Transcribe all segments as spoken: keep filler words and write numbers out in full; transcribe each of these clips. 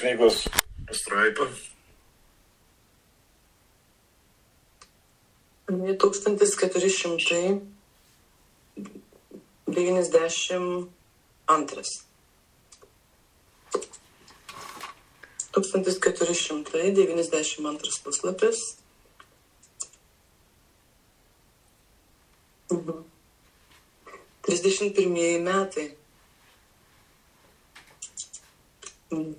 knygos pastraipą. tūkstantis keturi šimtai devyniasdešimt antras. tūkstantis keturi šimtai devyniasdešimt antras puslapis. Mhm. trisdešimt pirmieji metai. Mhm.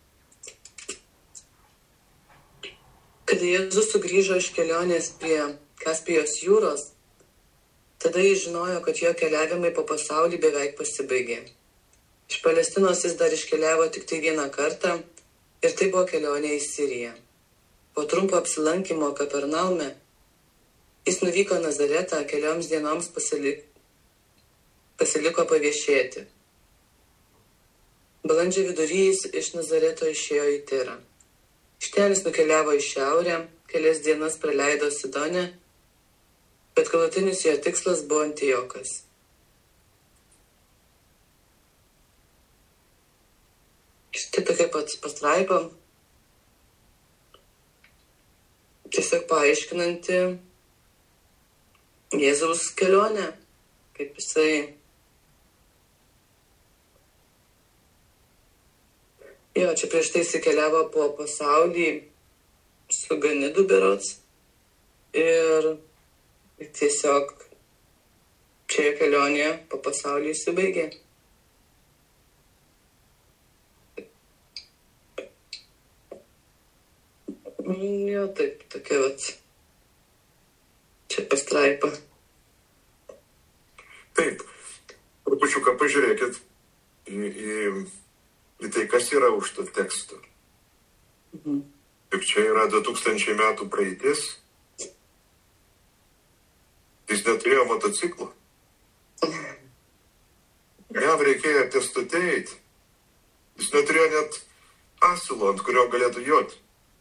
Kada Jėzus sugrįžo iš kelionės prie Kaspijos jūros, tada jis žinojo, kad jo keliavimai po pasaulį beveik pasibaigė. Iš Palestinos jis dar iškeliavo tik tai vieną kartą ir tai buvo kelionė į Siriją. Po trumpo apsilankymo Kapernaume jis nuvyko Nazaretą kelioms dienoms pasilik... pasiliko paviešėti. Balandžio vidury jis iš Nazareto išėjo į Tirą. Iš ten jis nukeliavo į šiaurę, kelias dienas praleido Sidone, bet galutinis jo tikslas buvo Antiokas. Štai tokia pat pastraipa, tiesiog paaiškinanti Jėzaus kelionę, kaip jisai jo, čia prieš tai jisai keliavo po pasaulį su Ganidu berods ir tiesiog čia jo kelionė po pasaulį įsibaigė. Jo, taip, tokia vat čia pastraipa. Taip, trupučiuką pažiūrėkit į, į, į tai, kas yra už to teksto. Mhm. Juk čia yra du tūkstančiai metų praeitis. Jis neturėjo motociklo. Jam reikėjo pėstute eiti. Jis neturėjo net asilo, ant kurio galėtų joti.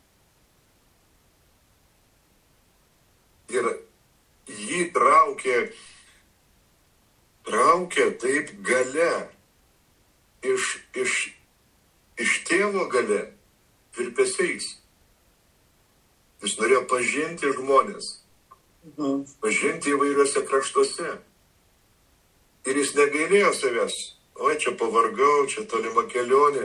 Ir jį traukė, traukė taip gale, iš, iš, iš tėvo gale, virpesiais. Jis norėjo pažinti žmonės. Mhm. Pažinti įvairiuose kraštuose. Ir jis negailėjo savęs. Oi, čia pavargau, čia tolima kelionė.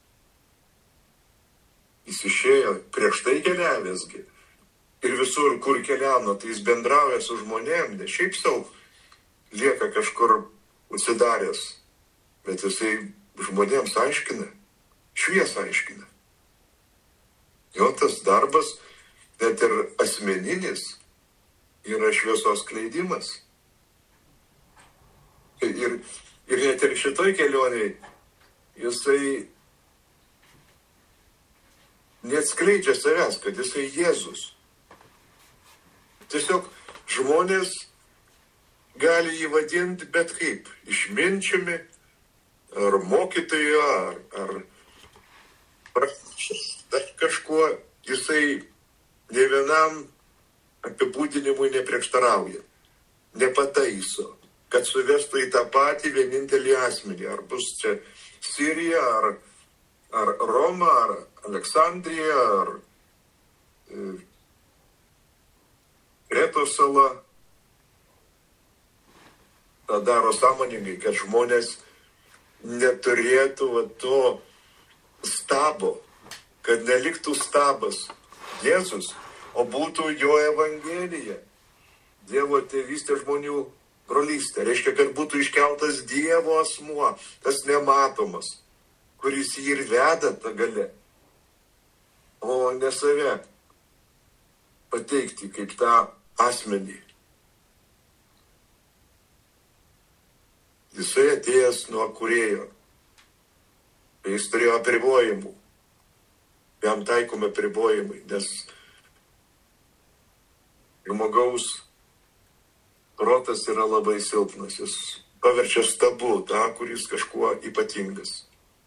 Jis išėjo prieš tai keliavęsgi. Ir visur, kur keliauna, tai jis bendrauja su žmonėm, ne šiaip savo lieka kažkur užsidaręs. Bet jisai žmonėms aiškina, šviesą aiškina. Jo tas darbas, net ir asmeninis, yra šviesos skleidimas. Ir, ir net ir šitoj kelionėj jisai neatskleidžia savęs, kad jisai Jėzus. Tiesiog žmonės gali jį vadinti bet kaip, išminčiumi, ar mokytoju, ar, ar, ar kažkuo. Jisai ne vienam apibūdinimui neprieštarauja, nepataiso, kad suvestų į tą patį vienintelį asmenį. Ar bus čia Sirija, ar, ar Roma, ar Aleksandrija, ar e, Kretos sala. Ta daro sąmoningai, kad žmonės neturėtų va, to stabo, kad neliktų stabas Jėzus, o būtų jo evangelija, Dievo tėvystė, žmonių brolystė. Reiškia, kad būtų iškeltas Dievo asmuo, tas nematomas, kuris jį ir veda tą gale, o ne save pateikti kaip tą asmenį. Jisai atėjęs nuo kūrėjo. Jis turėjo apribojimų. Jam taikomi apribojimai, nes žmogaus protas yra labai silpnas. Jis paverčia stabu tą, kuris kažkuo ypatingas.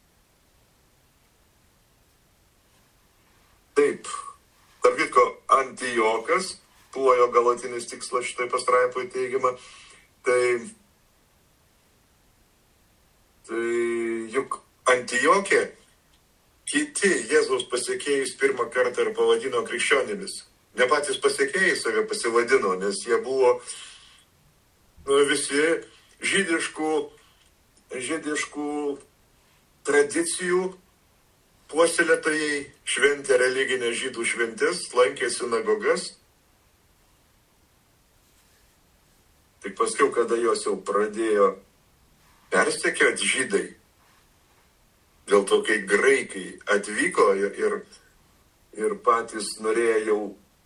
Taip. Tarp kitko, Antiokas, buvo jo galutinis tikslas šitai pastraipoje teigiama, tai, tai juk Antijokė kiti Jėzaus pasekėjus pirmą kartą ir pavadino krikščionimis. Ne patys pasekėjai save pasivadino, nes jie buvo nu, visi žydiškų, žydiškų tradicijų puoselėtojai, šventė religinę žydų šventis, lankė sinagogas. Tik paskiau, kada jos jau pradėjo persekioti žydai, dėl to, kai graikai atvyko ir, ir, ir patys norėjo jau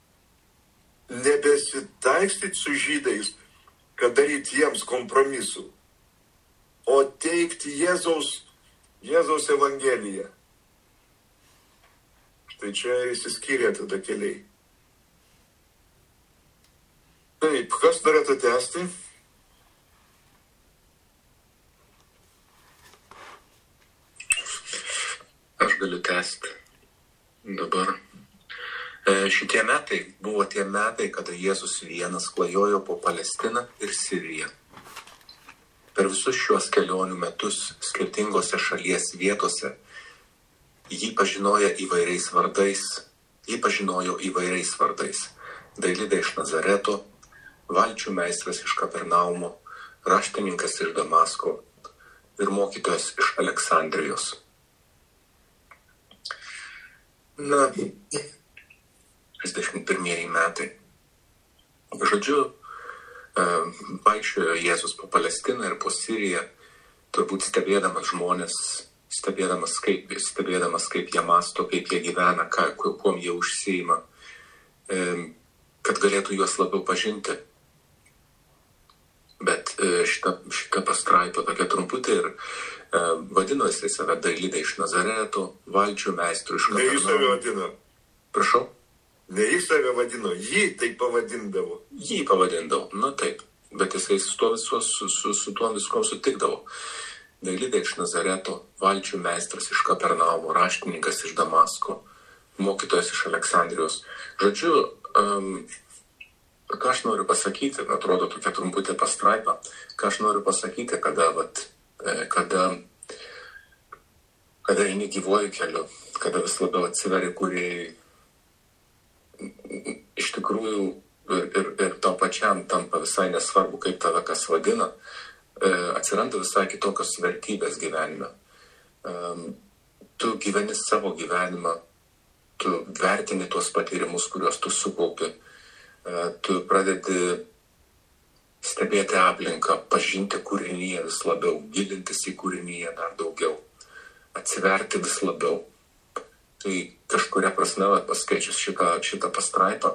nebesitaikstyti su žydais, kad daryti jiems kompromisų, o teikti Jėzaus, Jėzaus evangeliją. Tai čia ir įsiskyrė tada keliai. Taip, kas norėtų tęsti? Aš galiu tęsti dabar. E, šitie metai buvo tie metai, kada Jėzus vienas klajojo po Palestiną ir Siriją. Per visus šiuos kelionių metus skirtingose šalies vietose jį pažinojo įvairiais vardais, jį pažinojo įvairiais vardais. Dailidė iš Nazareto, valčių meistras iš Kapernaumo, raštininkas iš Damasko ir mokytojas iš Aleksandrijos. Na, trisdešimt pirmieji metai. Žodžiu, vaikščiojo Jėzus po Palestiną ir po Siriją, turbūt stebėdamas žmonės, stebėdamas kaip, stebėdamas kaip jie masto, kaip jie gyvena, ką, kuom jie užsiima, kad galėtų juos labiau pažinti. Bet šita, šita pastraipa tokia trumputė ir vadino jisai save Dailidė iš Nazareto, valčių meistrų iš Kapernaumo. Ne jis save vadino. Prašau? Ne jis save vadino, jį taip pavadindavo. Jį pavadindavo, nu taip, bet jisai su tuo, visu, su, su, su tuo viskom sutikdavo. Dailidė iš Nazareto, valčių meistras iš Kapernaumo, raštininkas iš Damasko, mokytojas iš Aleksandrijos. Žodžiu, um, ką aš noriu pasakyti, atrodo tokia trumputė pastraipa, ką aš noriu pasakyti, kada, vat, kada, kada eini gyvuoju keliu, kada vis labiau atsiveri, kurie iš tikrųjų ir, ir, ir to pačiam tampa visai nesvarbu, kaip tave kas vadina, atsiranda visai kitokios vertybės gyvenime. Tu gyveni savo gyvenimą, tu vertini tuos patyrimus, kuriuos tu sukaupi, tu pradedi stebėti aplinką, pažinti kūrinyje vis labiau, gilintis į kūrinyje dar daugiau, atsiverti vis labiau. Tai kažkuria prasme, paskaičius šitą, šitą pastraipą,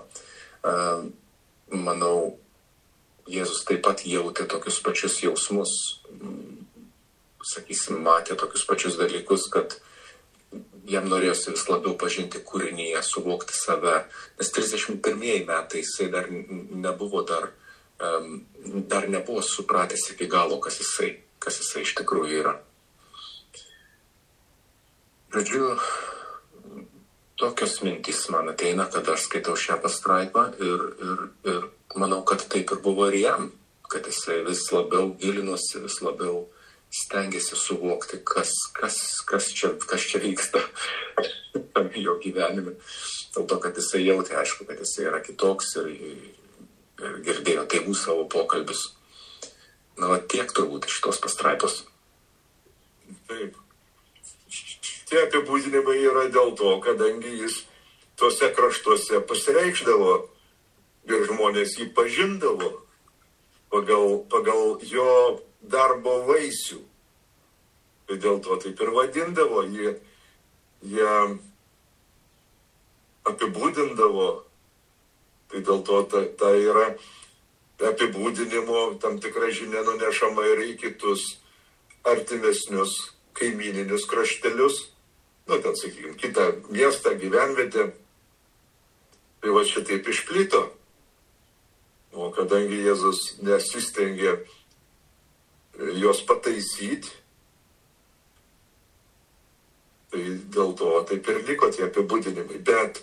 manau, Jėzus taip pat jautė tokius pačius jausmus, sakysim, matė tokius pačius dalykus, kad jam norėjosi vis labiau pažinti kūrinyje, suvokti save, nes trisdešimt pirmieji metai jisai dar nebuvo, dar, um, dar nebuvo supratęs iki galo, kas jisai, kas jisai iš tikrųjų yra. Žodžiu, tokios mintys man ateina, kada aš skaitau šią pastraipą ir, ir, ir manau, kad taip ir buvo ir jam, kad jisai vis labiau gilinosi, vis labiau stengiasi suvokti, kas, kas, kas, čia, kas čia vyksta jo gyvenime. Dėl to, kad jisai jautė, aišku, kad jisai yra kitoks ir, ir girdėjo tėvų savo pokalbius. Na, va, tiek turbūt iš tos pastraipos. Taip. Tie apibūdinimai yra dėl to, kadangi jis tuose kraštuose pasireikšdavo ir žmonės jį pažindavo pagal, pagal jo darbo vaisių. Tai dėl to taip ir vadindavo, jie, jie apibūdindavo. Tai dėl to ta, ta yra apibūdinimo tam tikra žinia nunešama ir į kitus artimesnius kaimyninius kraštelius. Nu, ten, sakykime, kitą miestą, gyvenvietę. Tai va šitaip išplito. O kadangi Jėzus nesistengė jos pataisyti, tai dėl to taip ir liko tie apibūdinimai. Bet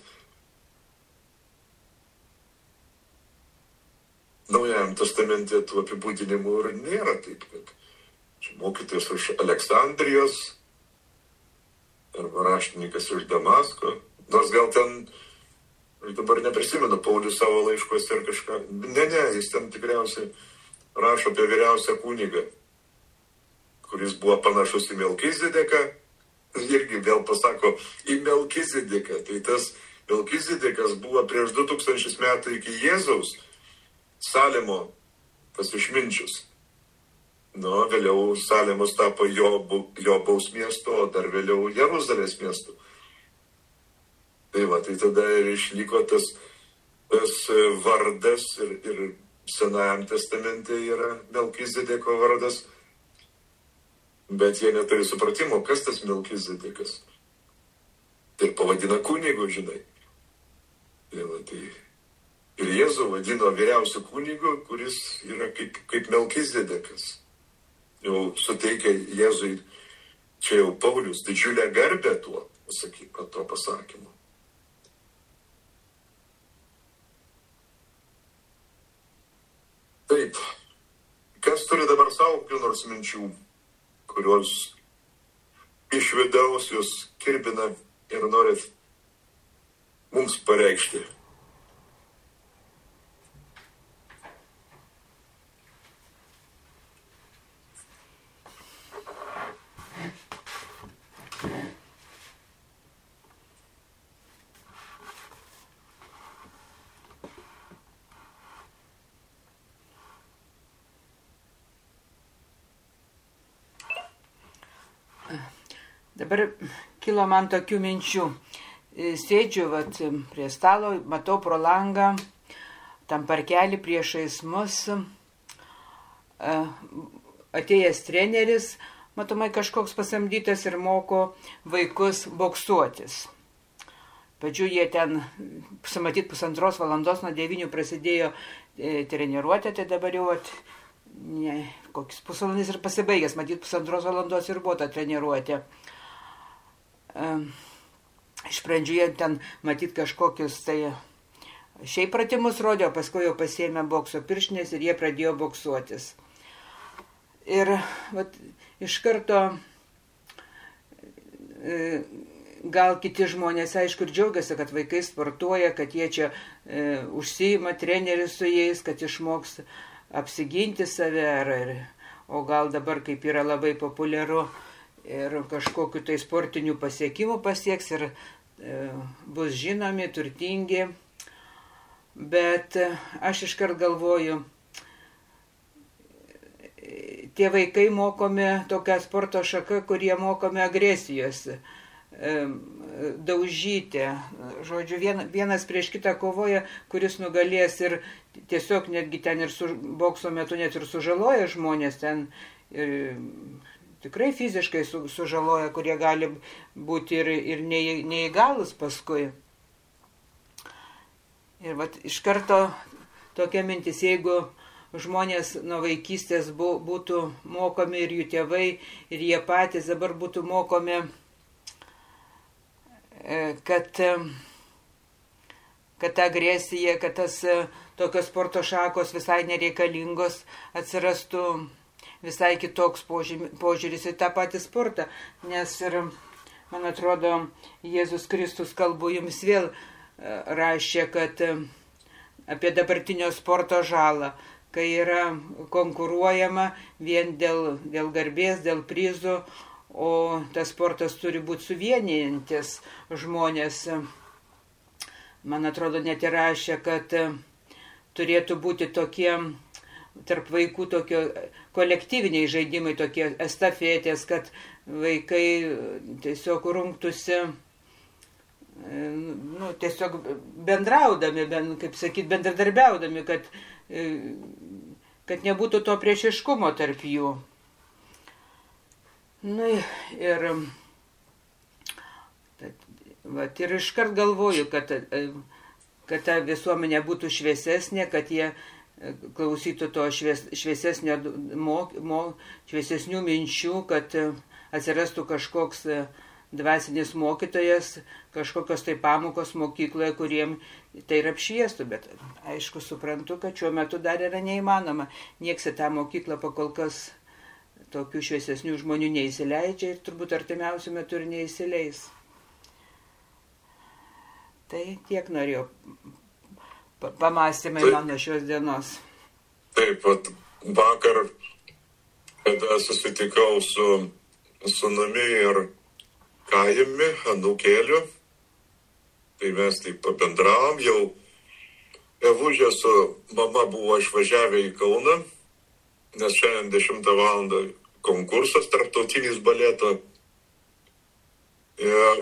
Naujajam testamente tų apibūdinimų ir nėra taip, kad mokytojas iš Aleksandrijos, arba raštininkas iš Damasko. Nors gal ten, aš dabar neprisimenu, Paulius savo laiškuose ar kažką. Ne, ne, jis ten tikriausiai rašo apie vyriausią kunigą, kuris buvo panašus į Melkizedeką. Irgi vėl pasako į Melkizedeką. Tai tas Melkizedekas buvo prieš du tūkstančius metų iki Jėzaus Salemo tas išminčius. Nu, vėliau Salemos tapo Jobaus miestu, o dar vėliau Jeruzalės miestu. Tai va, tai tada ir išliko tas, tas vardas ir, ir Senajam testamente yra Melkizedeko vardas, bet jie neturi supratimo, kas tas Melkizedekas. Ir pavadina kunigu, žinai. Tai va, tai ir Jėzų vadino vyriausiu kunigu, kuris yra kaip, kaip Melkizedekas. Jau suteikia Jėzui, čia jau Paulius, didžiulę garbę tuo, sakyk, to pasakymu. Taip, kas turi dabar savo kokių nors minčių, kurios iš vidaus jūs kirbina ir norit mums pareikšti? Dabar kilo man tokių minčių. Sėdžiu vat, prie stalo, matau pro langą, tam parkelį priešais mus, atėjęs treneris, matomai kažkoks pasamdytas ir moko vaikus boksuotis. Pradžių jie ten, sumatyt, pusantros valandos, nuo devynių prasidėjo treniruotė, tai dabar jau at, ne, kokius pusvalandis ir pasibaigęs, matyt, pusantros valandos ir buvo ta treniruotė. Iš pradžių jie ten matyt kažkokius tai šiaip pratimus rodė, o paskui jau pasiėmė bokso pirštinės ir jie pradėjo boksuotis. Ir vat, iš karto gal kiti žmonės aišku ir džiaugiasi, kad vaikai sportuoja, kad jie čia e, užsiima treneris su jais, kad išmoks apsiginti save, ar, ar, o gal dabar kaip yra labai populiaru ir kažkokiu tai sportinių pasiekimų pasieks ir e, bus žinomi, turtingi. Bet e, aš iškart galvoju, tie vaikai mokomi tokią sporto šaką, kurie mokomi agresijos, e, daužyti. Žodžiu, vien, vienas prieš kitą kovoja, kuris nugalės ir tiesiog netgi ten ir su bokso metu net ir sužaloja žmonės ten. Ir, tikrai fiziškai su, sužaloja, kurie gali būti ir, ir neįgalus paskui. Ir vat, iš karto tokia mintis, jeigu žmonės nuo vaikystės bu, būtų mokomi ir jų tėvai, ir jie patys dabar būtų mokomi, kad, kad ta agresija, kad tas tokios sporto šakos visai nereikalingos atsirastų, visai kitoks požiūris į tą patį sportą, nes ir, man atrodo, Jėzus Kristus kalbų jums vėl rašė, kad apie dabartinio sporto žalą, kai yra konkuruojama vien dėl, dėl garbės, dėl prizų, o tas sportas turi būti suvienijantis žmonės. Man atrodo, net ir rašė, kad turėtų būti tokie tarp vaikų tokio kolektyviniai žaidimai, tokie estafetės, kad vaikai tiesiog rungtųsi, nu, tiesiog bendraudami, ben, kaip sakyt, bendradarbiaudami, kad, kad nebūtų to priešiškumo tarp jų. Nu, ir, vat, ir iškart galvoju, kad, kad ta visuomenė būtų šviesesnė, kad jie klausytų to švies, šviesesnio, mok, mok, šviesesnių minčių, kad atsirastų kažkoks dvasinis mokytojas, kažkokios tai pamokos mokykloje, kuriem tai ir apšviestų. Bet aišku, suprantu, kad šiuo metu dar yra neįmanoma. Nieks į tą mokyklą pakol kas tokių šviesesnių žmonių neįsileidžia ir turbūt artimiausių metų ir neįsileis. Tai tiek norėjau pamastymai Taip. mano šios dienos. Taip pat vakar, kada susitikau su sūnumi ir Kajumi, anūkėliu, tai mes taip pabendravom, jau Evužė su mama buvo išvažiavę į Kauną, nes šiandien dešimtą valandą konkursas tarptautinis baleto. Ir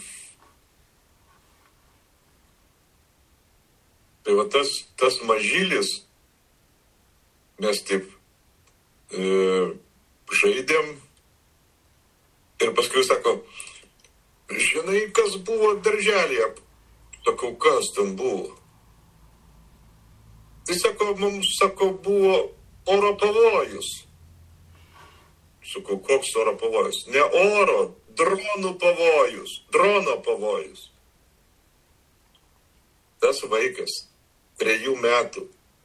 tai va tas, tas mažylis, mes taip e, žaidėm ir paskui sako, žinai, kas buvo darželėje? Sakau, kas ten buvo? Tai sako, mums, sako, buvo oro pavojus. Sakau, koks oro pavojus? Ne oro, dronų pavojus, drono pavojus. Tas vaikas, trejų metų.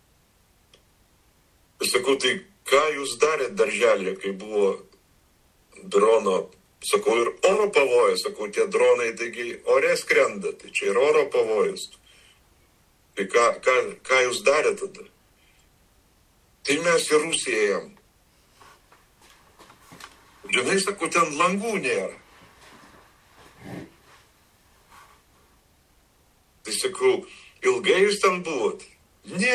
Sakau, tai ką jūs darėt darželėje, kai buvo drono? Sakau, ir oro pavojus, sakau, tie dronai, taigi ore skrenda, tai čia ir oro pavojus. Tai ką, ką, ką jūs darėte tada? Tai mes į Rusiją ėjom. Žinai, sakau, ten langų nėra. Tai sakau, ilgai jūs ten buvot? Ne.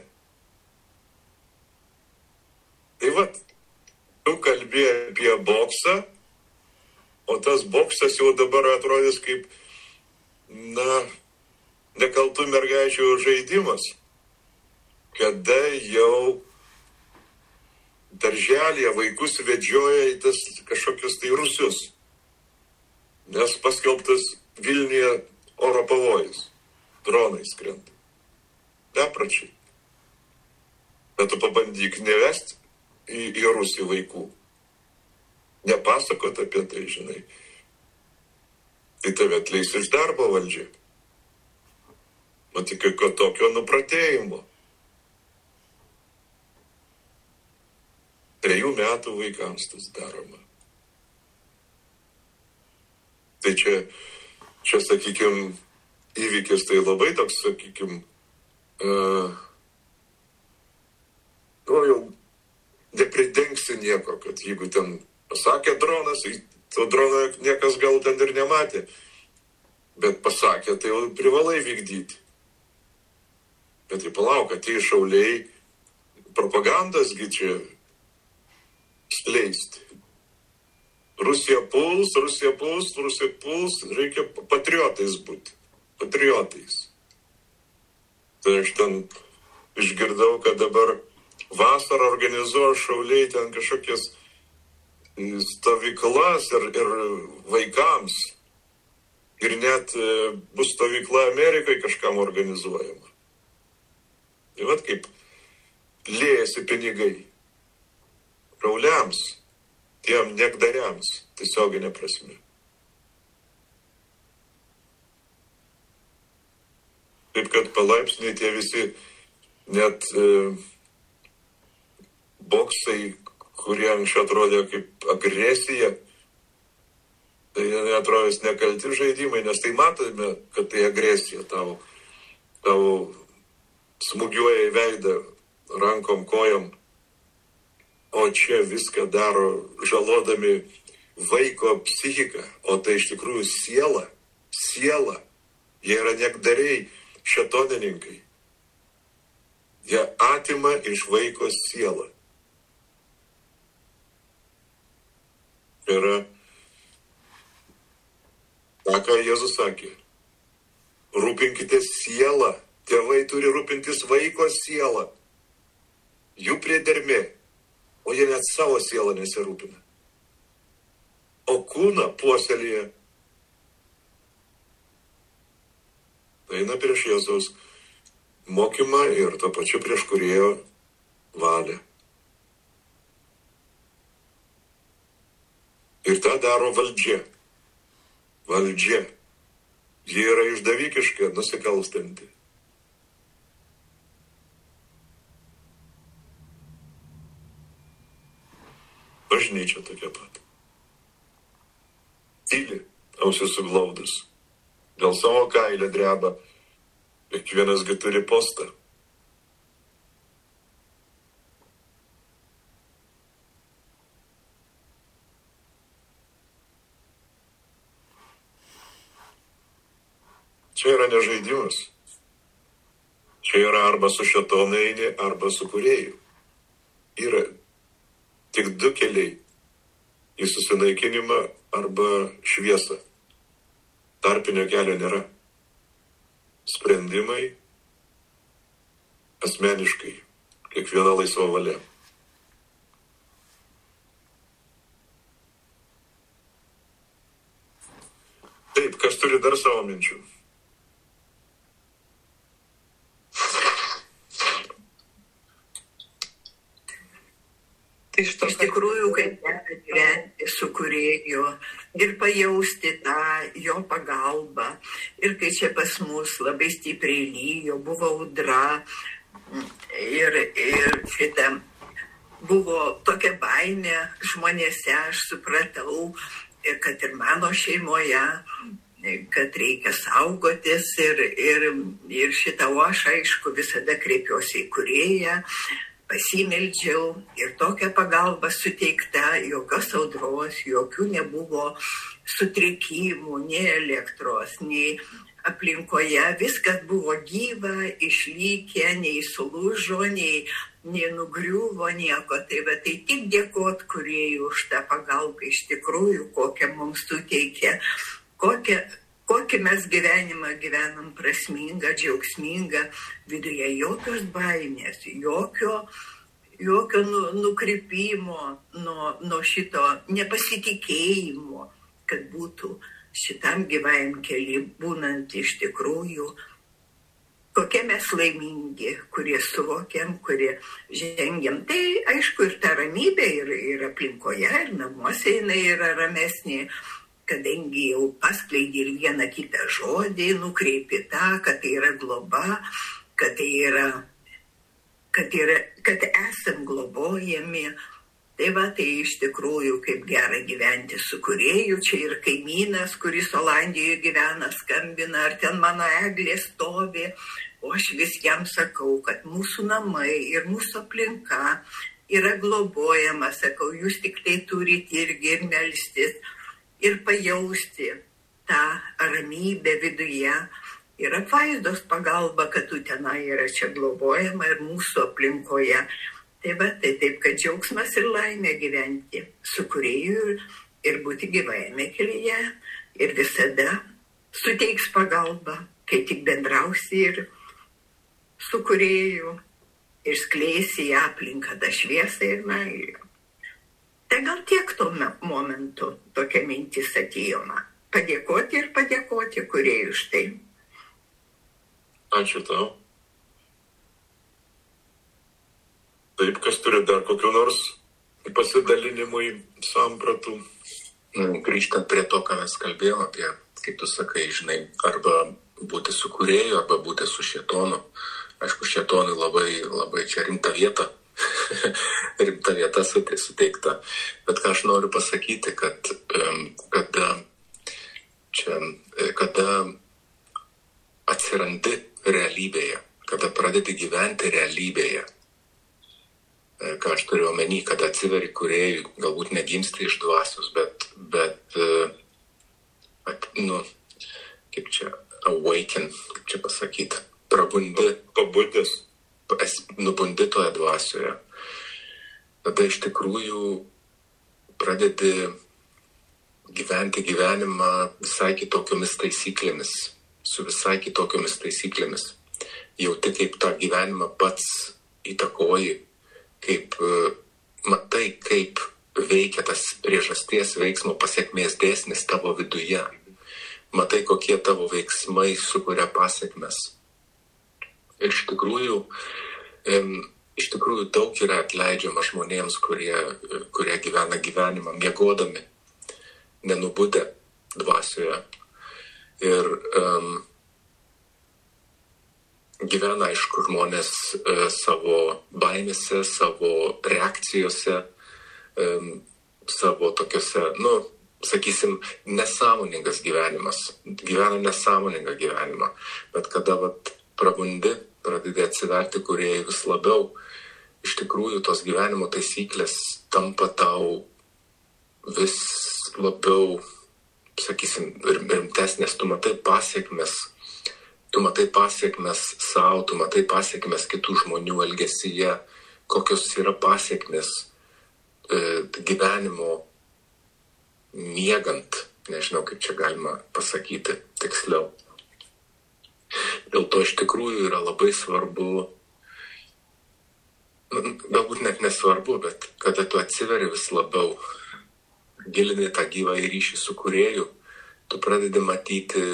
Tai vat, tu kalbėjai apie boksą, o tas boksas jau dabar atrodys kaip, na, nekaltų mergaičių žaidimas, kada jau darželėje vaikus vedžioja į tas kažkokius tai rusius, nes paskelbtas Vilniuje oro pavojus, dronai skrenda. Bepračiai. Bet tu pabandyk nevest į, į Rusiją vaikų. Nepasakot apie tai, žinai. Tai tave atleis iš darbo valdžia. Matai, kad tokio nupratėjimo. Trejų metų vaikams tas daroma. Tai čia, čia sakykime, įvykis tai labai toks, sakykime, uh, nu jau nepridengsi nieko, kad jeigu ten pasakė dronas, to drono niekas gal ten ir nematė, bet pasakė, tai jau privalai vykdyti. Bet tai palauk, atei šauliai propagandasgi čia skleisti. Rusija puls, Rusija puls, Rusija puls, reikia patriotais būti. Patriotais. Tai aš ten išgirdau, kad dabar vasarą organizuoja šauliai ten kažkokias stovyklas ir, ir vaikams. Ir net bus stovykla Amerikai kažkam organizuojama. Tai vat kaip liejasi pinigai. Rauliams, tiem niekdariams, tiesioginė prasme. Taip kad palaipsniui tie visi net e, boksai, kurie anksčiau atrodė kaip agresija, tai neatrodys nekalti žaidimai, nes tai matome, kad tai agresija tavo, tavo smūgiuoja į veidą rankom, kojom, o čia viską daro žalodami vaiko psichiką, o tai iš tikrųjų siela, siela, jie yra niekdariai, šetonininkai. Jie atima iš vaiko sielą. Yra tą, ką Jėzus sakė. Rūpinkitės sielą. Tėvai turi rūpintis vaiko sielą. Jų priedermė. O jie net savo sielą nesirūpina. O kūną puoselėje. Eina prieš Jėzaus mokymą ir to pačiu prieš Kūrėjo valią. Ir tą daro valdžia. Valdžia. Ji yra išdavikiška, nusikalstanti. bažnyčia tokia pat. Tyli, ausis suglaudus. Dėl savo kailio dreba. Kiekvienasgi turi postą. Čia yra ne žaidimas. Čia yra arba su šėtonu eini, arba su kūrėju. Yra tik du keliai. Į susinaikinimą arba šviesą. Tarpinio kelio nėra. Sprendimai asmeniškai. Kiekviena laisva valia. Taip, kas turi dar savo minčių? Iš tikrųjų, kaip gyventi su kūrėju ir pajausti tą jo pagalbą. Ir kai čia pas mus labai stipriai lyjo, buvo audra ir, ir šitą, buvo tokia baimė žmonėse, aš supratau, kad ir mano šeimoje, kad reikia saugotis ir, ir, ir šitą, o aš aišku visada kreipiuosi į kūrėją, pasimeldžiau ir tokia pagalba suteikta, jokios audros, jokių nebuvo sutrikimų, nei elektros, nei aplinkoje, viskas buvo gyva, išlykę, nei sulūžo, nei, nei nugriuvo nieko. Tai, bet tai tik dėkot kūrėjui už tą pagalbą iš tikrųjų, kokią mums suteikė, kokią Kokį mes gyvenimą gyvenam prasmingą, džiaugsmingą, viduje jokios baimės, jokio, jokio nu, nukrypimo nuo, nuo šito nepasitikėjimo, kad būtų šitam gyvajam keli būnant iš tikrųjų, kokie mes laimingi, kurie suvokiam, kurie žengiam. Tai aišku ir ta ramybė, ir, ir aplinkoje, ir namuose jinai yra ramesnė. Kadangi jau paskleidė ir vieną kitą žodį, nukreipė tą, kad tai yra globa, kad tai yra, kad, yra, kad esam globojami. Tai va, tai iš tikrųjų kaip gera gyventi su kūrėju. Čia ir kaimynas, kuris Olandijoje gyvena, skambina, ar ten mano eglė stovi. O aš vis jam sakau, kad mūsų namai ir mūsų aplinka yra globojama. Sakau, jūs tik tai turite irgi ir melstis. Ir pajausti tą ramybę viduje ir apvaizdos pagalba, kad tu tenai yra čia globojama ir mūsų aplinkoje. Tai va, tai taip, kad džiaugsmas ir laimė gyventi su kūrėju ir, ir būti gyvajame kelyje ir visada suteiks pagalbą, kai tik bendrausi ir su kūrėju ir skleisi į aplinką tą šviesą ir meilę. Tai gal tiek tuo momentu tokia mintis atėjo man. Padėkoti ir padėkoti kūrėjui už tai. Ačiū tau. Taip, kas turi dar kokių nors pasidalinimui sampratų? Grįžtant prie to, ką mes kalbėjome apie, kaip tu sakai, žinai, arba būti su kūrėju, arba būti su šėtonu. Aišku, šėtonui labai, labai čia rimta vieta. rimta vieta suteikta. Bet ką aš noriu pasakyti, kad kada, čia, kada atsirandi realybėje, kada pradedi gyventi realybėje, ką aš turiu omeny, kada atsiveri kūrėjui, galbūt negimsti iš dvasios, bet, bet at, nu, kaip čia, awaken, kaip čia pasakyti, prabundi, pabudęs. Nubundi toje dvasioje. Tada iš tikrųjų pradedi gyventi gyvenimą visai kitokiomis taisyklėmis, su visai kitokiomis taisyklėmis. Jauti, kaip tą gyvenimą pats įtakoji, kaip matai, kaip veikia tas priežasties veiksmo pasiekmės dėsnis tavo viduje. Matai, kokie tavo veiksmai sukuria pasiekmes. Ir iš tikrųjų, iš tikrųjų daug yra atleidžiama žmonėms, kurie, kurie gyvena gyvenimą miegodami, nenubudę dvasioje. Ir um, gyvena, aišku, žmonės uh, savo baimėse, savo reakcijose, um, savo tokiuose, nu, sakysim, nesąmoningas gyvenimas, gyvena nesąmoningą gyvenimą, bet kada vat, prabundi, pradedi atsiverti kūrėjai vis labiau, iš tikrųjų tos gyvenimo taisyklės tampa tau vis labiau, sakysim, rimtesnės, tu matai pasiekmes, tu matai pasiekmes savo, tu matai pasiekmes kitų žmonių elgesyje, kokios yra pasiekmes e, gyvenimo miegant, nežinau, kaip čia galima pasakyti tiksliau. Dėl to iš tikrųjų yra labai svarbu, galbūt net nesvarbu, bet kada tu atsiveri vis labiau, gilini tą gyvą ryšį su kūrėju, tu pradedi matyti,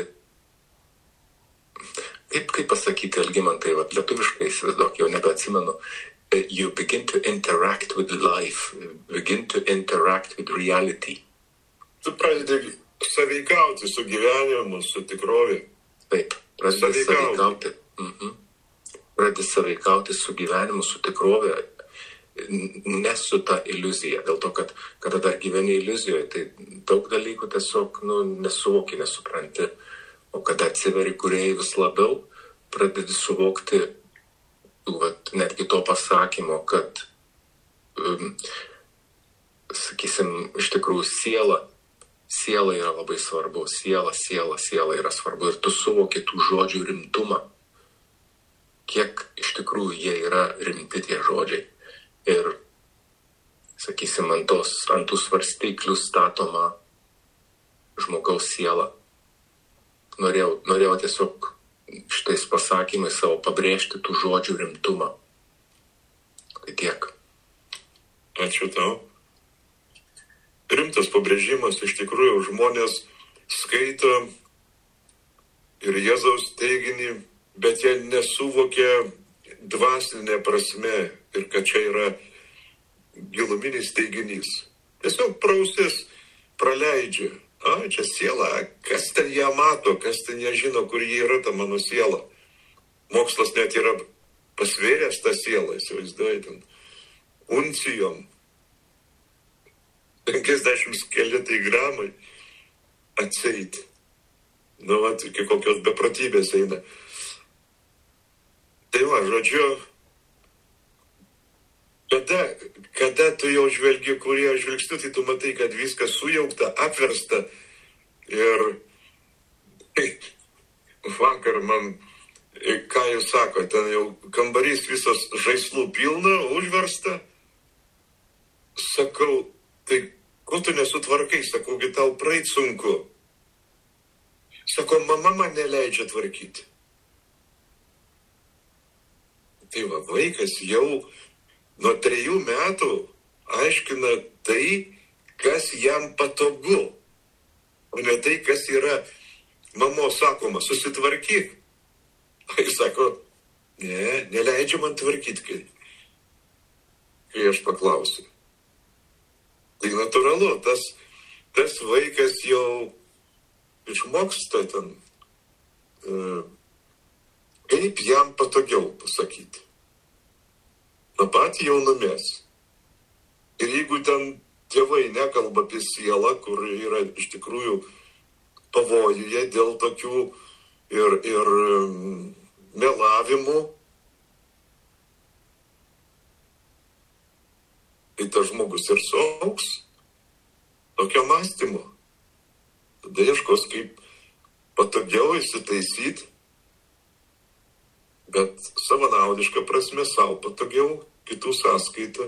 kaip, kaip pasakyti, Algimantai, vat, lietuviškai įsivaizduok, jau nebeatsimenu, you begin to interact with life, begin to interact with reality. Tu pradedi sąveikauti su gyvenimu, su tikrovė. Taip, pradedi sąveikauti. Mhm. Pradedi sąveikauti su gyvenimu, su tikrovė, ne su ta iliuzija. Dėl to, kad kada dar gyveni iliuzijoje, tai daug dalykų tiesiog nu, nesuvoki, nesupranti. O kada atsiveri kūrėjai vis labiau, pradedi suvokti vat, netgi to pasakymo, kad, um, sakysim, iš tikrųjų siela, siela yra labai svarbu, siela, siela, siela yra svarbu ir tu suvoki tų žodžių rimtumą, kiek iš tikrųjų jie yra rimti tie žodžiai. Ir, sakysim, ant, tos, ant tų svarstyklių statoma žmogaus siela. Norėjau, norėjau tiesiog šitais pasakymais savo pabrėžti tų žodžių rimtumą. Tai tiek. Ačiū tau. Rimtas pabrėžimas, iš tikrųjų žmonės skaito ir Jėzaus teiginį, bet jie nesuvokia dvasinė prasme ir kad čia yra giluminis teiginys. Tiesiog prausis praleidžia. A, čia siela, kas ten ją mato, kas ten ją žino, kur jį yra ta mano siela. Mokslas net yra pasvėręs tą sielą, įsivaizduoji, ten uncijom. penkiasdešimt keletai gramai atseit. Nu, vat, iki kokios beprotybės eina. Tai va, žodžiu, kada, kada tu jau žvelgi, kurie žvilgstu, tai tu matai, kad viskas sujaukta, apversta. Ir vakar man, ką jūs sako, ten jau kambarys visas žaislų pilna, užversta. Sakau, tai ko tu nesutvarkai, sakau, gi tau praeit sunku. Sako, mama man neleidžia tvarkyti. Tai va, vaikas jau nuo trejų metų aiškina tai, kas jam patogu. O ne tai, kas yra mamos sakoma, susitvarkyk. O jis sako, ne, neleidžia man tvarkyti, kai, kai aš paklausiu. Tai natūralu, tas, tas vaikas jau išmoksta ten, e, kaip jam patogiau pasakyti. Nuo pat jaunumės. Ir jeigu ten tėvai nekalba apie sielą, kur yra iš tikrųjų pavojuje dėl tokių ir, ir melavimų, tai tas žmogus ir suaugs tokio mąstymo. Tada ieškos, kaip patogiau įsitaisyti, bet savanaudiška prasme savo patogiau, kitų sąskaitą.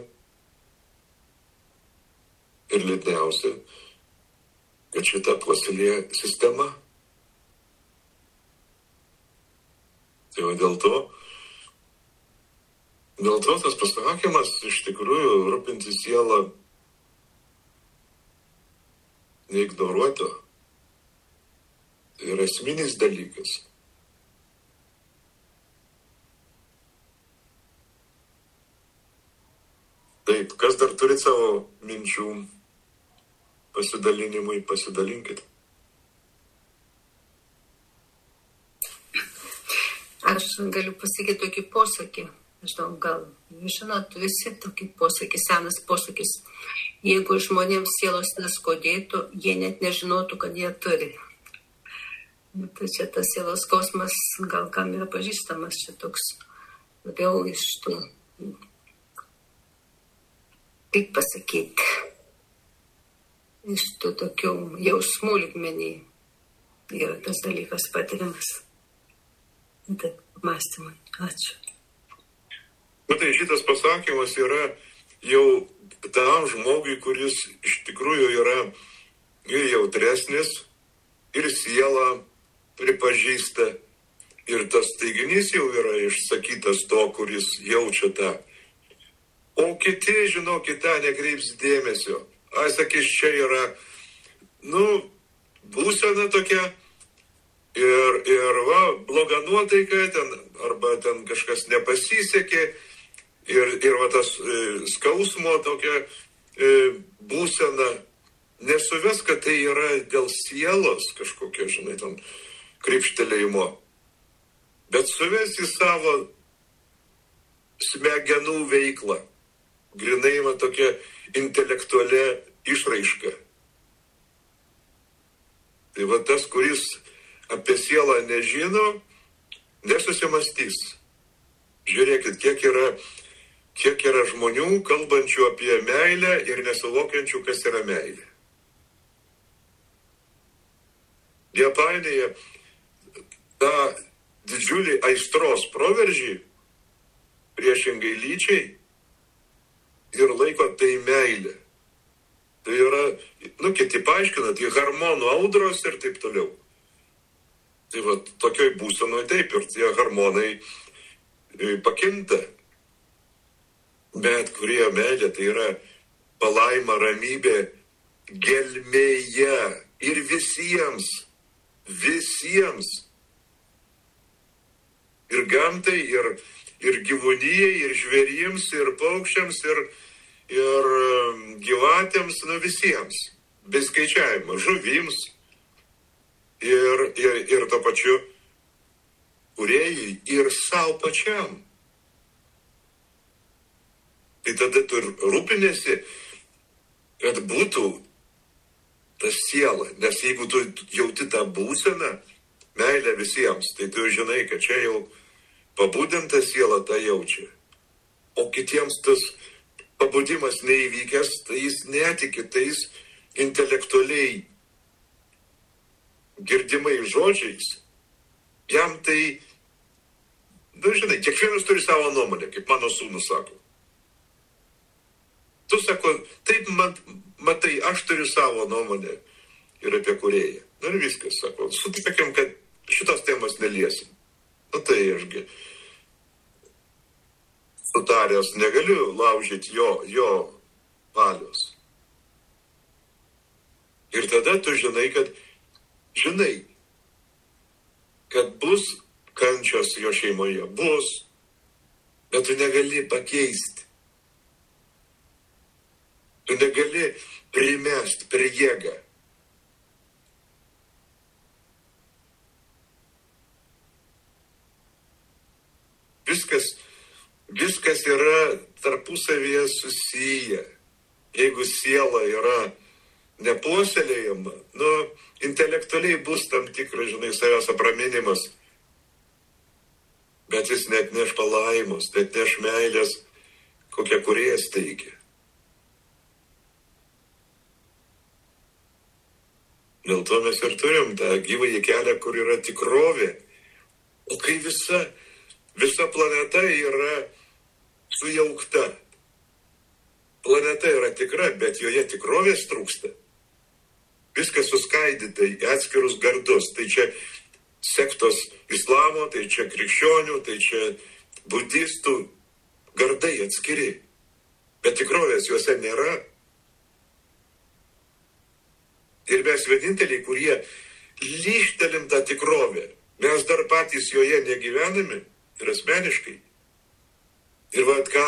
Ir liūdniausia, kad šita puoselėja sistema. Tai va dėl to, dėl to tas pasakymas iš tikrųjų rūpintis sielą neignoruoto. Tai yra esminis dalykas. Taip, kas dar turi savo minčių pasidalinimui, pasidalinkit. Aš galiu pasakyti tokį posakį. Žinau, gal, žinot, visi tokį posakį, senas posakis. Jeigu žmonėms sielos neskaudėtų, jie net nežinotų, kad jie turi. Tai čia tas sielos skausmas, gal kam yra pažįstamas, čia toks labiau iš tų, kaip pasakyti, iš tų tokių jausmų lygmenį yra tas dalykas patiriamas. Taip, mąstymai. Ačiū. Matai, šitas pasakymas yra jau tam žmogui, kuris iš tikrųjų yra ir jautresnis, ir sielą pripažįsta, ir tas teiginys jau yra išsakytas to, kuris jaučia tą. O kiti, žinau, kitą nekreips dėmesio. Ai, sakys, čia yra, nu, būsena tokia, ir, ir va, bloga nuotaika, ten, arba ten kažkas nepasisekė, ir, ir va tas e, skausmo tokia e, būsena, nesuves, kad tai yra dėl sielos kažkokia, žinai, ten kripštelėjimo, bet suves į savo smegenų veiklą, grinai va tokia intelektualia išraiška. Tai va tas, kuris apie sielą nežino, nesusimastys. Žiūrėkit, kiek yra, kiek yra žmonių, kalbančių apie meilę ir nesuvokiančių, kas yra meilė. Jie painėja tą didžiulį aistros proveržį priešingai lyčiai ir laiko tai meilė. Tai yra, nu, kiti paaiškina, tai hormonų audros ir taip toliau. Tai va, tokioj būsenoj taip ir tie hormonai pakinta. Bet kurie meilė, tai yra palaima, ramybė gelmėje ir visiems, visiems. Ir gamtai, ir, ir gyvūnijai, ir žvėrims, ir paukščiams, ir, ir gyvatėms, nu visiems. Be skaičiavimo, žuvims. Ir, ir, ir to pačiu kūrėjui, ir savo pačiam. Tai tada tu rūpinėsi, kad būtų ta siela. Nes jeigu tu jauti tą būseną, meilę visiems, tai tu žinai, kad čia jau pabudinta siela tą jaučia. O kitiems tas pabudimas neįvykęs, tai jis netiki tais intelektualiai girdimai žodžiais. Jam tai, na žinai, kiekvienas turi savo nuomonę, kaip mano sūnus sako. Tu sako, taip mat, matai, aš turiu savo nuomonę ir apie kūrėją. Na ir viskas, sako, sutikėm, kad šitos temos neliesim. Na tai ašgi sutaręs negaliu laužyti jo, jo valios. Ir tada tu žinai, kad žinai, kad bus kančios jo šeimoje, bus, bet tu negali pakeisti. Tu negali primesti per jėgą. Viskas, viskas yra tarpusavyje susiję. Jeigu siela yra nepuoselėjama, nu, intelektualiai bus tam tikras, žinai, savęs apraminimas, bet jis net neš palaimos, net neš meilės, kokią kūrėjas teikia. Dėl to mes ir turim tą gyvąjį kelią, kur yra tikrovė. O kai visa, visa planeta yra sujaukta, planeta yra tikra, bet joje tikrovės trūksta. Viskas suskaidyta į atskirus gardus. Tai čia sektos islamo, tai čia krikščionių, tai čia budistų gardai atskiri. Bet tikrovės juose nėra. Ir mes vieninteliai, kurie lyžtelim tą tikrovę. Mes dar patys joje negyvename ir asmeniškai. Ir vad ką,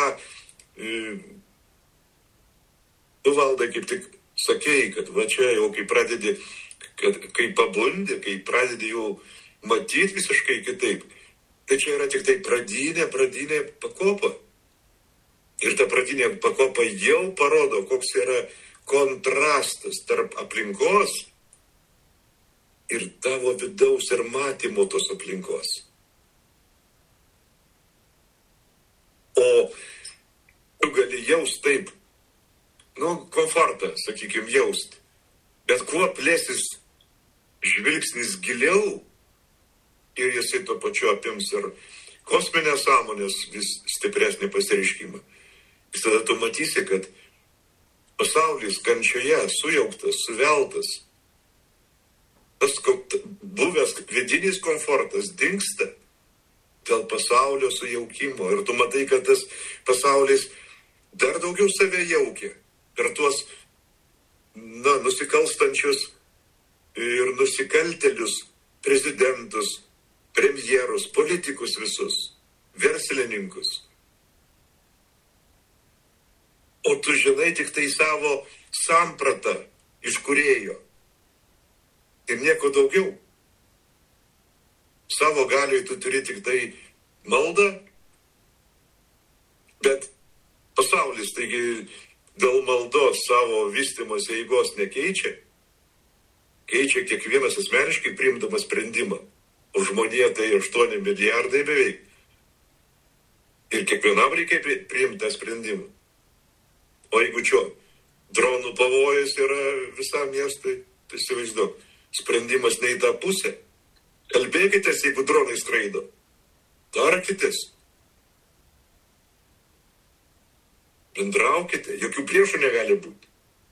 tu Valdai kaip tik sakėjai, kad va čia jau kai pradedi, kad, kai pabundi, kai pradedi jau matyti visiškai kitaip, Tai čia yra tik tai pradinė, pradinė pakopa. Ir ta pradinė pakopa jau parodo, koks yra kontrastas tarp aplinkos ir tavo vidaus ir matymo tos aplinkos. O tu gali jaust taip, nu, komfortą, sakykime, jaust. Bet kuo plėsis žvilgsnis giliau ir jisai tuo pačiu apims ir kosminės sąmonės vis stipresnį pasireiškimą. Ir tada tu matysi, kad pasaulis kančioje sujauktas, suveltas. Tas buvęs vidinis komfortas dingsta dėl pasaulio sujaukimo. Ir tu matai, kad tas pasaulis dar daugiau save jaukia per tuos na, nusikalstančius ir nusikaltelius prezidentus, premjerus, politikus visus, verslininkus. O tu žinai tik tai savo sampratą iš kūrėjo. Ir nieko daugiau. Savo galiai tu turi tik tai maldą, bet pasaulis, taigi, dėl maldos savo vystymosi eigos nekeičia. Keičia kiekvienas asmeniškai priimdamas sprendimą. O žmonija tai aštuoni milijardai beveik. Ir kiekvienam reikia priimti tą sprendimą. O jeigu čia dronų pavojus yra visam miestui, tai įsivaizduok, sprendimas ne į tą pusę. Kalbėkitės, jeigu dronai skraido. Tarkitės. Bendraukite, jokių priešų negali būti.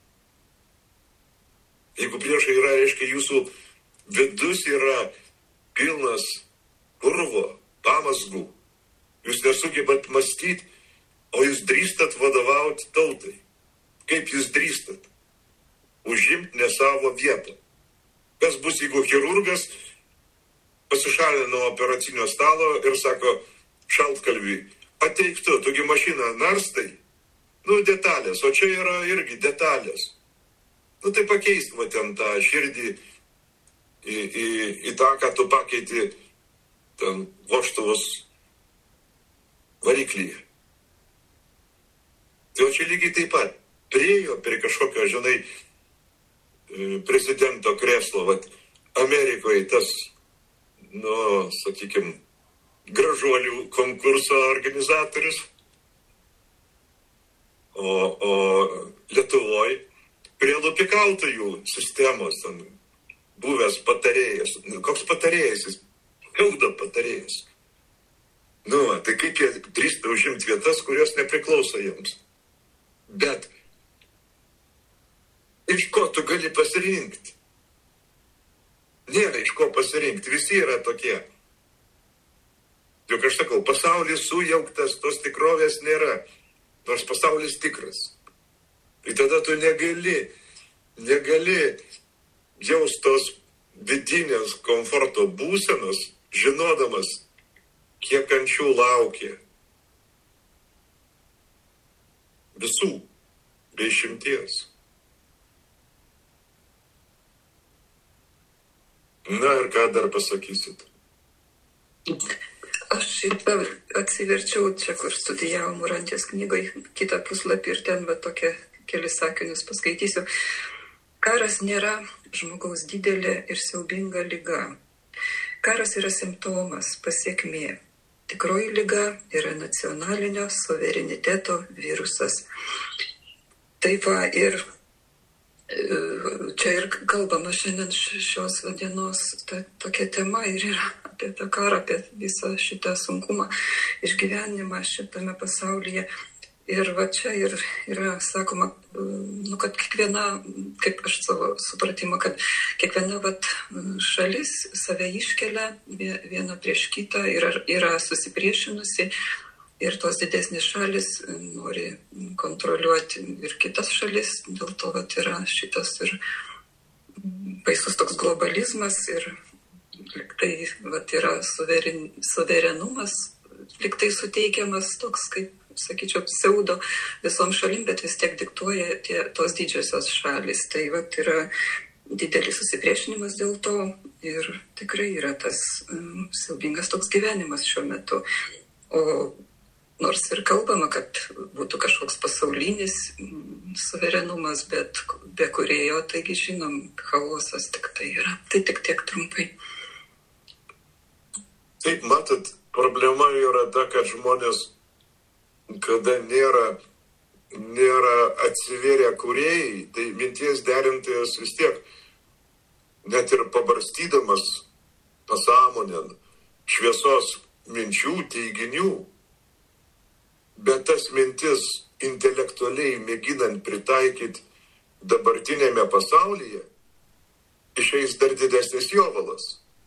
Jeigu priešai yra, reiškia, jūsų vidus yra pilnas purvo, pamazgų, jūs nesugebat mąstyti, o jūs drįstat vadovauti tautai. Kaip jūs drįstat? Užimti ne savo vietą. Kas bus, jeigu chirurgas pasišalina nuo operacinio stalo ir sako šaltkalviui, ateik tu, tugi mašiną narstai, nu detalės, o čia yra irgi detalės. Nu tai pakeisk va ten tą širdį į, į, į tą, ką tu pakeiti ten vožtuvos variklyje. Tai o čia lygiai taip pat priejo prie kažkokio, žinai, prezidento kreslo, vat Amerikoje tas, nu, sakykime, gražuolių konkurso organizatorius, o, o Lietuvoje prie lupikautojų sistemos ten buvęs patarėjas. Koks patarėjas jis? Kaudo patarėjas. Nu, tai kaip jie drįsta užimti vietas, kurios nepriklauso jiems. Bet iš ko tu gali pasirinkti? Nėra iš ko pasirinkti, visi yra tokie. Juk aš sakau, pasaulis sujauktas, tos tikrovės nėra, nors pasaulis tikras. Ir tada tu negali, negali jaustos vidinės komforto būsenos, žinodamas, kiek kančių laukia. Visų, be išimties. Na ir ką dar pasakysit? Aš šitą atsiverčiau čia, kur studijavau Murantės knygai, kitą puslapį ir ten va tokie kelis sakinius paskaitysiu. Karas nėra žmogaus didelė ir siaubinga liga. Karas yra simptomas, pasiekmė. Tikroji liga yra nacionalinio suvereniteto virusas. Taip va ir čia ir kalbama šiandien šios dienos ta, tokia tema ir yra apie tą karą, apie visą šitą sunkumą išgyvenimą šitame pasaulyje. Ir va čia ir yra sakoma, nu, kad kiekviena, kaip aš savo supratimą, kad kiekviena vat, šalis save iškelia viena prieš kitą ir yra susipriešinusi. Ir tos didesnės šalis nori kontroliuoti ir kitas šalis, dėl to vat, yra šitas ir baisus toks globalizmas ir liktai vat, yra suveren, suverenumas, liktai suteikiamas toks, kaip, sakyčiau, pseudo visom šalim, bet vis tiek diktuoja tie, tos didžiosios šalis. Tai vat, yra didelis susipriešinimas dėl to Ir tikrai yra tas um, siaubingas toks gyvenimas šiuo metu. O nors ir kalbama, kad būtų kažkoks pasaulinis mm, suverenumas, bet be kūrėjo, taigi žinom, chaosas tik tai yra. Tai tik tiek trumpai. Taip, matot, problema yra ta, kad žmonės, kada nėra, nėra atsivėrę kūrėjai, tai minties derintojas vis tiek, net ir pabarstydamas pasąmonėn šviesos minčių, teiginių, bet tas mintis intelektualiai mėginant pritaikyti dabartinėme pasaulyje, išeis dar didesnis jovalas.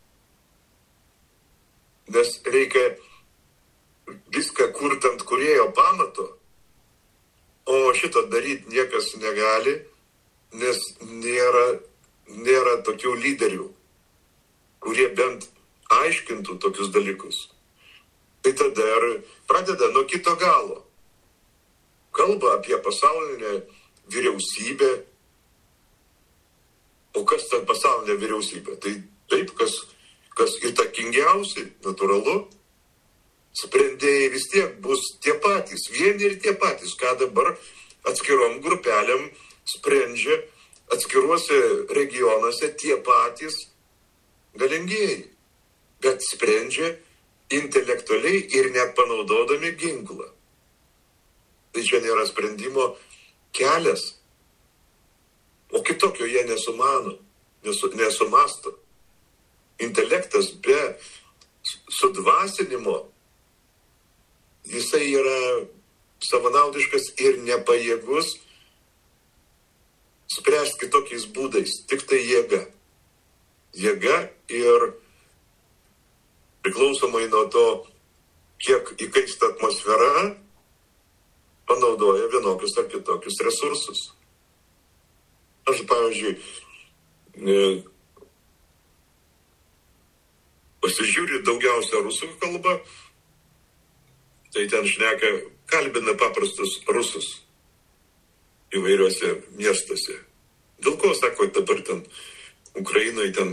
Nes reikia viską kurt ant kūrėjo pamato, o šito daryti niekas negali, nes nėra, nėra tokių lyderių, kurie bent aiškintų tokius dalykus. Tai tada ir pradeda nuo kito galo. Kalba apie pasaulinę vyriausybę. O kas ta pasaulinė vyriausybė? Tai taip, kas, kas įtakingiausi, natūralu. Sprendėjai vis tiek bus tie patys, vieni ir tie patys, ką dabar atskirom grupelėm sprendžia atskiruose regionuose tie patys galingieji, bet sprendžia intelektualiai ir net panaudodami ginklą. Tai čia nėra sprendimo kelias, o kitokio jie nesumano, nesu, nesumasto. Intelektas be sudvasinimo, jisai yra savanaudiškas ir nepajėgus spręsti kitokiais būdais, tik tai jėga. Jėga ir priklausomai nuo to, kiek įkaista atmosfera, panaudoja vienokius ar kitokius resursus. Aš, pavyzdžiui, pasižiūriu daugiausia rusų kalbą, tai ten šneka, kalbina paprastus rusus įvairiuose miestuose. Dėl ko, sako, dabar ten Ukrainoje ten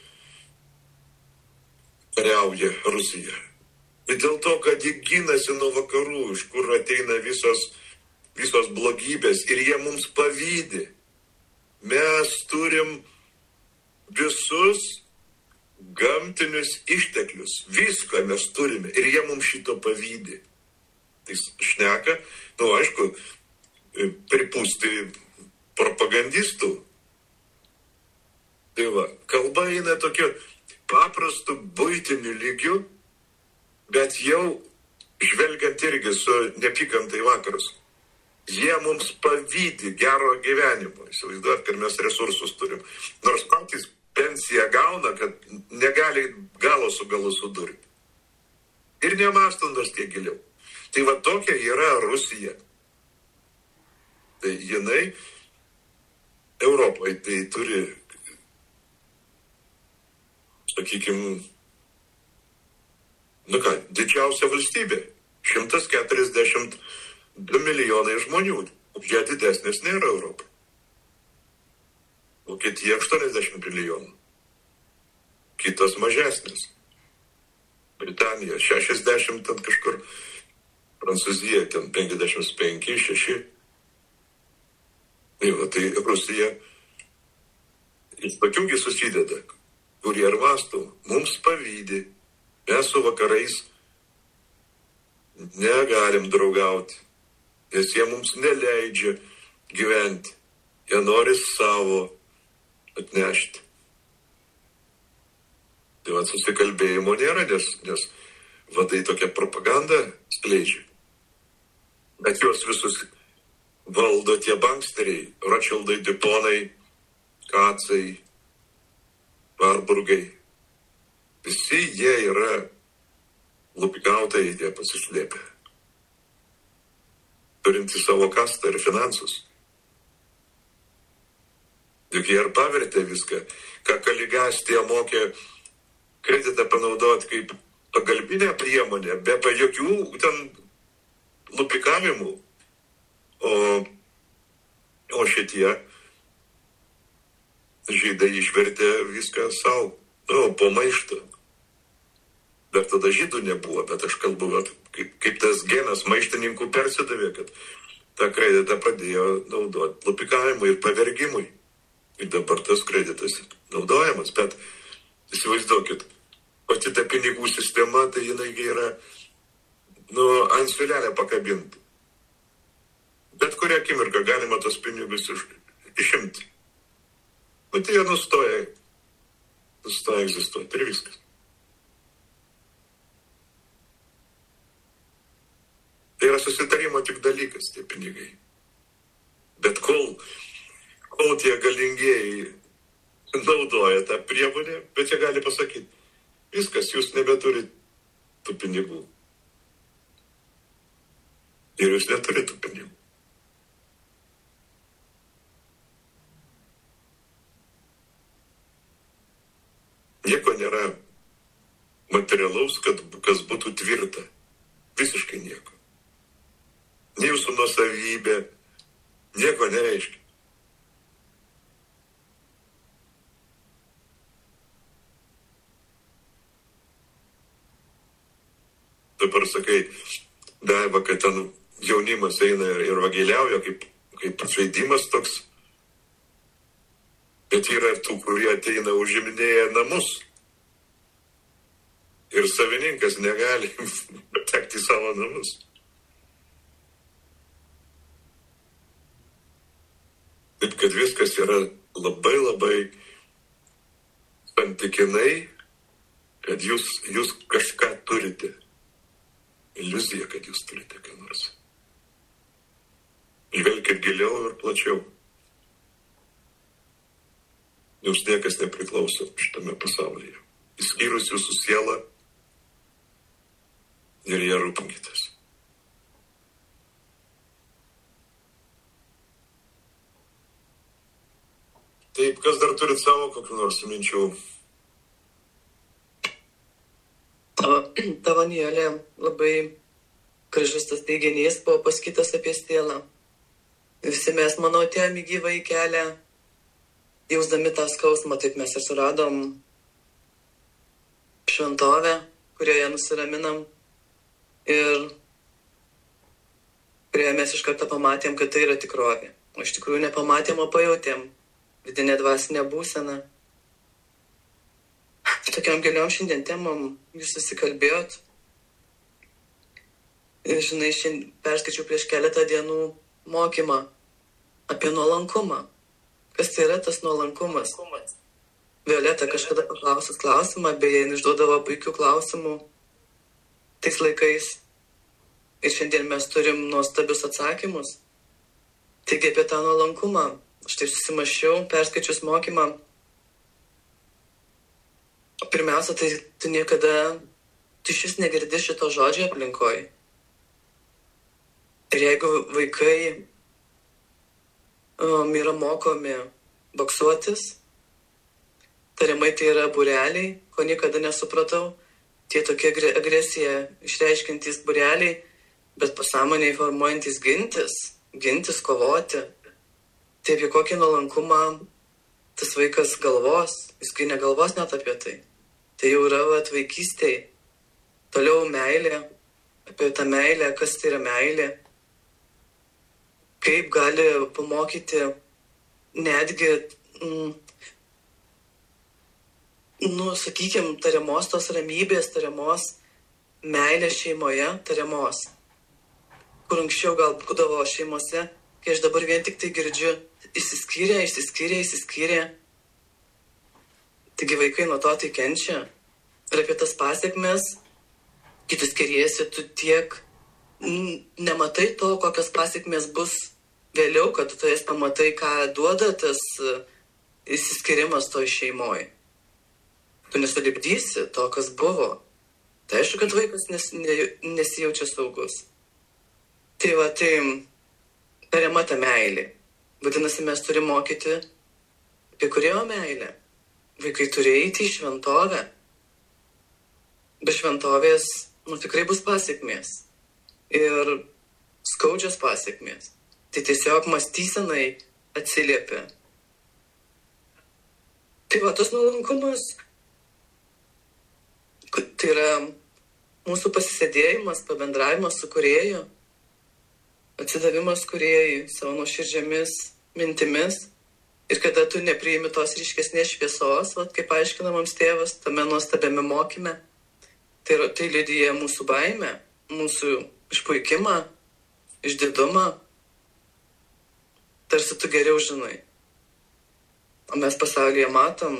kariauja Rusija? Bet dėl to, kad jie ginasi nuo vakarų, iš kur ateina visos, visos blogybės ir jie mums pavydi. Mes turim visus gamtinius išteklius, viską mes turime ir jie mums šito pavydi. Tai šneka, nu aišku, pripūsti propagandistų. Tai va, kalba eina tokiu paprastu buitiniu lygiu, bet jau žvelgiant irgi su nepykanta į vakarus. Jie mums pavydi gero gyvenimo. Įsivaizduot, kad mes resursus turim. Nors patys pensiją gauna, kad negali galo su galu sudurti. Ir nemastant nors tiek giliau. Tai va tokia yra Rusija. Tai jinai Europoje tai turi, sakykime, nu ką, didžiausia valstybė. šimtas keturiasdešimt du milijonai žmonių. Jie didesnės nėra Europą. Vokietija aštuoniasdešimt milijonų. Kitos mažesnės. Britanija šešiasdešimt ten kažkur. Prancūzija ten penkiasdešimt penki, šeši. Tai va, tai Rusija iš tokiųgi susideda, kurie ir mastų, mums pavydi, mes su vakarais negalim draugauti, nes jie mums neleidžia gyventi, jie nori savo atnešti. Tai va, susikalbėjimo nėra, nes, nes vadai tokia propaganda skleidžia. Bet juos visus valdo tie banksteriai, Rothschildai, Duponai, Kacai, Warburgai. Visi jie yra lupikautai, jie pasislėpę. Turinti savo kastą ir finansus. Juk jie ir pavertė viską, ką Kaligastija mokė kreditą panaudoti kaip pagalbinę priemonę, be jokių ten lupikavimų. O, o šitie žydai išvertė viską savo Nu, po maišto. Dar tada žydų nebuvo, bet aš kalbu, vat, kaip, kaip tas genas maištininkų persidavė, kad tą kreditą pradėjo naudoti lupikavimui ir pavergimui. Ir dabar tas kreditas naudojamas, bet įsivaizduokit, pati ta pinigų sistema, tai jinai yra, nu, ant svilelę pakabinti. Bet kurią akimirką galima tos pinigus iš, išimti. Nu, tai jie nustoja, nustoja egzistuoti ir viskas. Tai yra susitarimo tik dalykas, tie pinigai. Bet kol, kol tie galingieji naudoja tą priemonę, bet jie gali pasakyti, viskas, jūs nebeturit tų pinigų. Ir jūs neturit tų pinigų. Nieko nėra materialaus, kad, kas būtų tvirta. Visiškai nieko. Nei jūsų nuosavybė, nieko nereiškia. Dabar sakai, Daiva, kad ten jaunimas eina ir, ir vagiliauja, kaip, kaip žaidimas toks. Bet yra tų, kurie ateina užiminėję namus. Ir savininkas negali patekti į savo namus. Taip, kad viskas yra labai labai santykinai, kad jūs, jūs kažką turite. Iliuzija, kad jūs turite ką nors. Žvelkit giliau ir plačiau. Jums niekas nepriklauso šitame pasaulyje. Išskyrus jūsų sielą ir ją rūpinkitės. Taip, kas dar turit savo kokių nors minčių? Tavo Nijolė, labai gražus tas teiginys buvo pasakytas apie sielą. Visi mes, manau, atėjom į gyvą į kelią, jausdami tą skausmą, taip mes ir suradom šventovę, kurioje nusiraminam ir kurioje mes iš karto pamatėm, kad tai yra tikrovė. O iš tikrųjų nepamatėm, o pajautėm vidinę dvasinę būseną. Tokiam giliom šiandien temom jūs susikalbėjot. Ir žinai, šiandien perskaičiau prieš keletą dienų mokymą apie nuolankumą. Kas tai yra tas nuolankumas? Violeta kažkada paklausęs klausimą, beje, jin išduodavo puikių klausimų tais laikais. Ir šiandien mes turim nuostabius atsakymus. Taigi apie tą nuolankumą. Štai susimašiau, perskaičius mokymą. Pirmiausia, tai tu niekada, tu šis negirdi šito žodžio aplinkoj. Ir jeigu vaikai um, yra mokomi boksuotis, tariamai tai yra būreliai, ko niekada nesupratau, tie tokie agresiją išreiškintys būreliai, bet pasąmonėje formuojantis gintis, gintis, kovoti. Tai apie kokį nuolankumą tas vaikas galvos, jis kai negalvos net apie tai. Tai jau yra vat, vaikystėj. Toliau meilė, apie tą meilę, kas tai yra meilė. Kaip gali pamokyti netgi, mm, nu, sakykime, tariamos tos ramybės, tariamos meilės šeimoje, tariamos. Kur anksčiau gal būdavo šeimose, kai aš dabar vien tik tai girdžiu, išsiskyrė, išsiskyrė, išsiskyrė. Taigi vaikai nuo to tai kenčia. Ir apie tas pasiekmes, kai tu skiriesi, tu tiek nematai to, kokios pasiekmes bus vėliau, kad tu jas pamatai, ką duoda tas išsiskirimas toj šeimoje. Tu nesulipdysi to, kas buvo. Tai aišku, kad vaikas nes, ne, nesijaučia saugus. Tai va, tai tariama ta meilė. Vadinasi, mes turime mokyti apie kurio meilę. Vaikai turi eiti į šventovę. Be šventovės, nu, tikrai bus pasiekmės. Ir skaudžios pasiekmės. Tai tiesiog mąstysenai atsiliepia. Tai va, tas nuolankumas, Tai yra mūsų pasisėdėjimas, pabendravimas su Kūrėju, atsidavimas Kūrėjui savo nuoširdžiamis mintimis. Ir kada tu nepriimi tos ryškesnės šviesos, vat, kaip aiškina mums tėvas, tame nuostabiame mokyme, tai, tai liudija mūsų baimę, mūsų išpuikimą, išdidumą. Tarsi tu geriau žinai. O mes pasaulyje matom,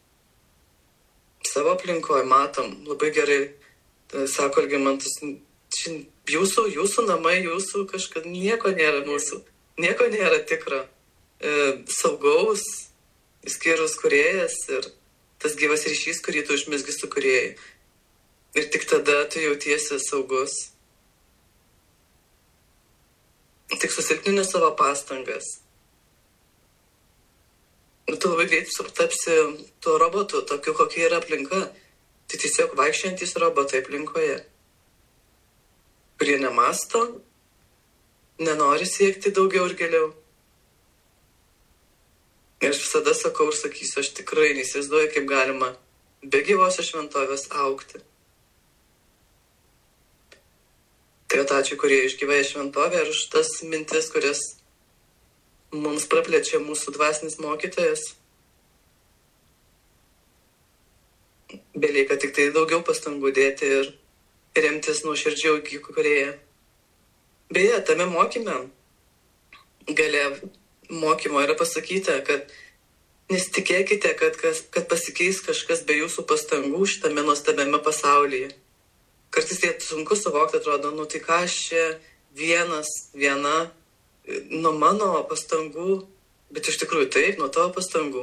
savo aplinkoje matom labai gerai, tai, sako Algimantas, jūsų, jūsų namai, jūsų kažkas, nieko nėra mūsų, nieko nėra tikra. E, saugaus, išskyrus Kūrėjas ir tas gyvas ryšys, kurį tu užmezgi su Kūrėju. Ir tik tada tu jautiesi saugus. Tik susilpnini savo pastangas. Ir tu labai greit tapsi tuo robotu, tokiu, kokia yra aplinka. Tai tiesiog vaikščiantys robotai aplinkoje, kurie nemasto, nenori siekti daugiau ir giliau. Ir aš visada sakau ir sakysiu, aš tikrai neįsivaizduoju, kaip galima be gyvosios šventovės augti. Tai ačiū, kurie išgyvėja šventovę ir už tas mintis, kurias mums praplečia mūsų dvasinis mokytojas. Belieka tik tai daugiau pastangų dėti ir remtis nuoširdžiau į Kūrėją. Beje, tame mokyme gale mokymo yra pasakyta, kad nesitikėkite, kad, kas, kad pasikeis kažkas be jūsų pastangų šitame nuostabiame pasaulyje. Kartais tai sunku suvokti, atrodo, nu tai ką aš čia vienas, viena, nuo mano pastangų, bet iš tikrųjų taip, nuo tavo pastangų.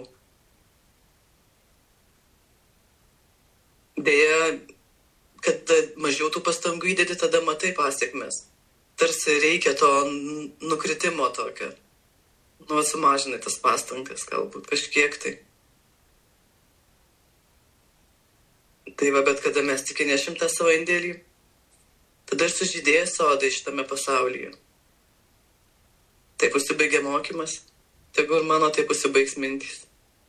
Deja, kad mažiau tų pastangų įdedi, tada matai pasiekmes. Tarsi reikia to nukritimo tokio. Nu, sumažinai tas pastangas, galbūt kažkiek tai. Tai va, bet kada mes tik nešim tą savo indėlį, tada ir sužydėja sodai šitame pasaulyje. Taip užsibaigia mokymas, tegu ir mano taip užsibaigs mintys.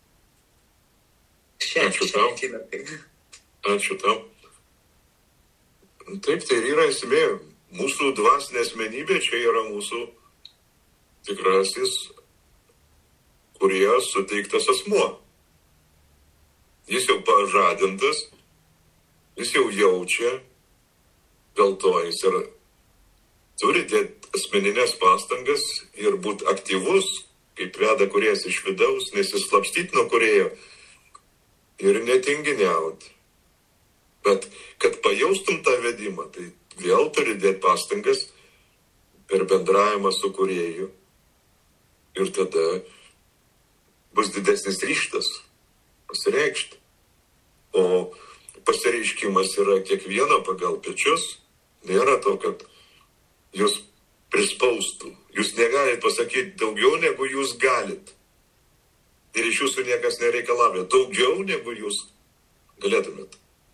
Šią, Ačiū tau. Ačiū tau. Taip, tai yra esmė. Mūsų dvasinė asmenybė čia yra mūsų tikrasis Kūrėjo suteiktas asmuo. Jis jau pažadintas, jis jau jaučia, dėl to jis ir turi dėti asmeninės pastangas ir būti aktyvus, kaip veda Kūrėjas iš vidaus, nesislapstyti nuo Kūrėjo ir netinginiauti. Bet kad pajaustum tą vedimą, tai vėl turi dėti pastangas per bendravimą su Kūrėju ir tada bus didesnis ryžtas pasireikšti. O pasireiškimas yra kiekvieno pagal pečius. Nėra to, kad jūs prispaustų. Jūs negalite pasakyti daugiau, negu jūs galit. Ir iš jūsų niekas nereikalauja daugiau, negu jūs galėtumėt.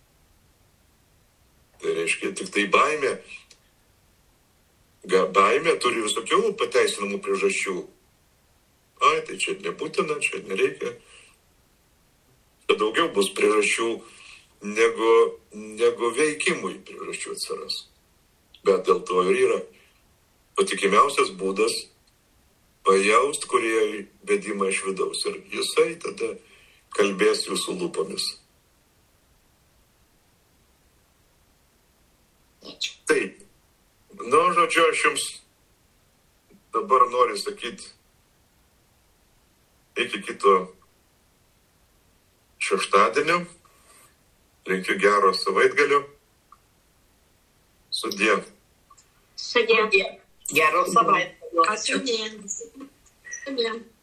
Tai reiškia, tik tai baimė. Baimė turi visokių pateisinamų priežasčių. Ai, tai čia nebūtina, čia nereikia. Tai daugiau bus priežasčių, negu, negu veikimui priežasčių atsiras. Bet dėl to ir yra patikimiausias būdas pajaust Kūrėjui vedimą iš vidaus. Ir jisai tada kalbės jūsų lūpomis. Taip. Nu, žodžiu, aš jums dabar noriu sakyti iki kito šeštadienio. Linkiu gero savaitgalio. Sudie. Sudie. Gero savaitgalio. Ačiū. Sudie.